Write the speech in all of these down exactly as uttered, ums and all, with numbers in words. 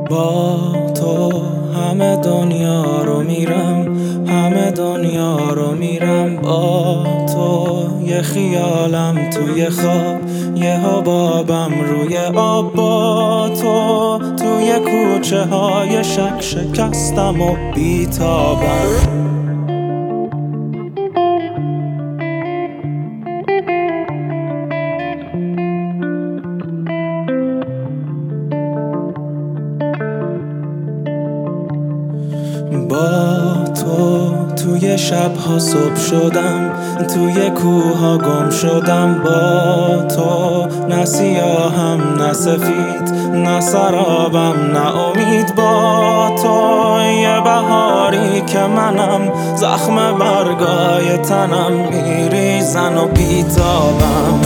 با تو همه دنیا رو میرم، همه دنیا رو میرم. با تو یه خیالم توی خواب، یه حبابم روی آب. با تو توی کوچه های شک شکستم و بیتابم. با تو توی شبها صبح شدم، توی کوها گم شدم. با تو نه سیاهم نه سفید، نه سرابم نه امید. با تو یه بهاری که منم، زخم برگای تنم میریزن و بیتابم.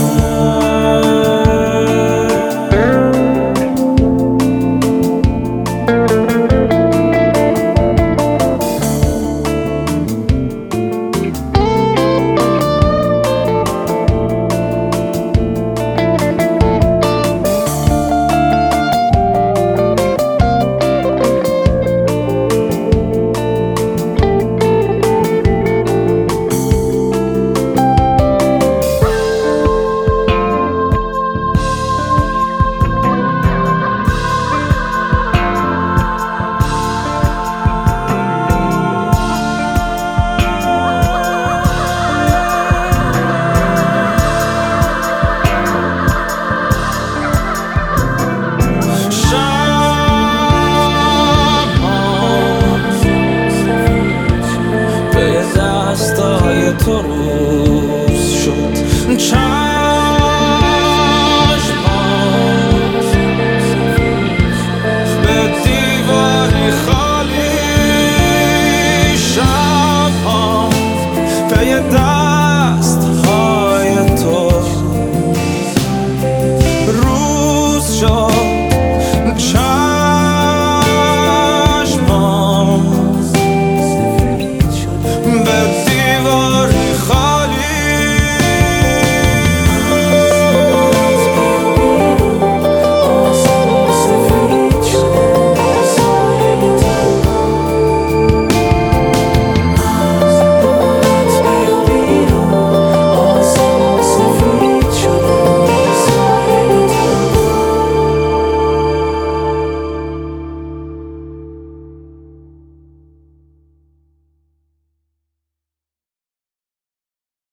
تو روز شد چشمات به دیواری خالی، شبها پی